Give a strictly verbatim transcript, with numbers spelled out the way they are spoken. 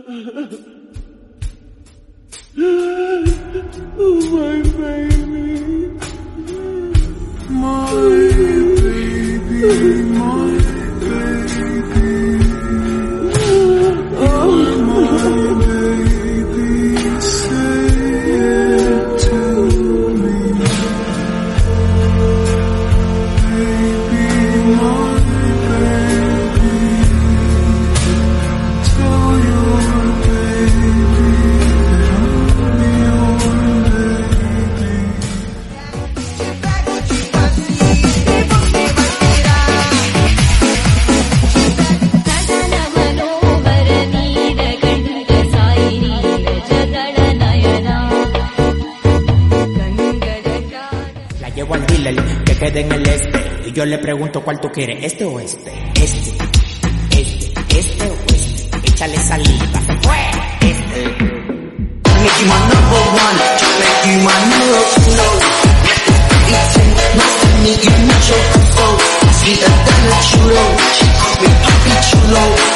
Oh, my baby. My baby, my baby. Oh, my baby, say it to me. Baby, my baby. Tell your baby I'm your baby. La llevo al dealer que quede en el este y yo le pregunto cuál tú quieres, este o este, este, este, este o este, échale saliva, ¡fue! Este. Make you my number one, make you my number two. Eating, nice to meet you, not your control. Sweeter than a churro, she call me Papi Chulo.